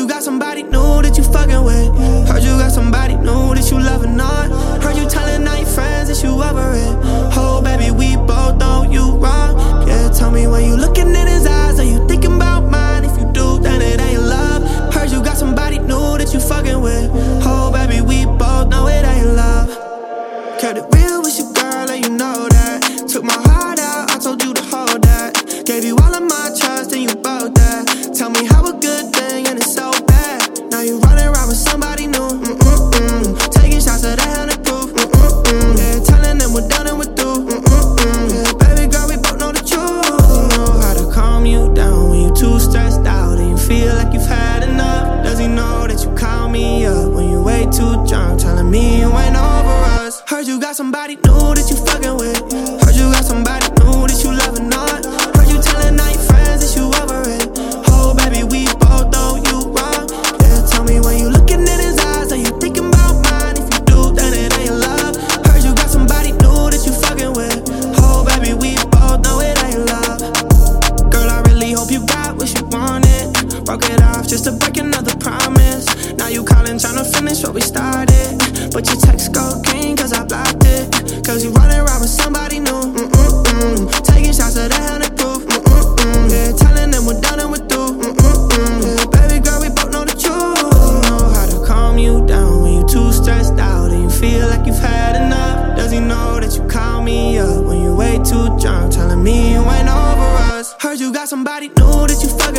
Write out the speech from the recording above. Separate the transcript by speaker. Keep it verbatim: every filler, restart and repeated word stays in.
Speaker 1: you got somebody new that you fucking with. Heard you got somebody new that you loving on. Heard you telling all your friends that you over it. Oh baby, we both know you wrong. Yeah, tell me when you looking in his eyes, are you thinking about mine? If you do, then it ain't love. Heard you got somebody new that you fucking with. Oh baby, we both know it ain't love. Kept it real with your girl and you know that. Took my heart out, I told you to hold that. Gave you all of my trust and you broke that. Tell me how a good thing and it's so bad. Now you running around with somebody new. Mm-mm-mm. Taking shots of that hundred proof. Mm-mm-mm. Yeah, telling them we're done and we're through. Mm-mm-mm. Yeah, baby girl, we both know the truth. You know how to calm you down when you too stressed out and you feel like you've had enough. Does he know that you call me up when you way too drunk, telling me you ain't over us? Heard you got somebody new that you fucking with. Heard you got somebody new that you loving on. Heard you telling all your friends that you over it. Oh baby, we both know you wrong. Yeah, tell me when you looking in his eyes, are you thinking about mine? If you do, then it ain't love. Heard you got somebody new that you fucking with. Oh baby, we both know it ain't love. Girl, I really hope you got what you wanted. Broke it off just to break another promise. Now you calling tryna finish what we started, but your text go green cause I blocked it. Cause you running around with somebody new. Mm-mm-mm. Taking shots of that hundred proof. Mm-mm-mm. Yeah, telling them we're done and we're through. Mm-mm-mm. Yeah, baby girl, we both know the truth. You know how to calm you down when you too stressed out and you feel like you've had enough. Does he know that you call me up when you way too drunk, telling me you ain't over us? Heard you got somebody new that you fucking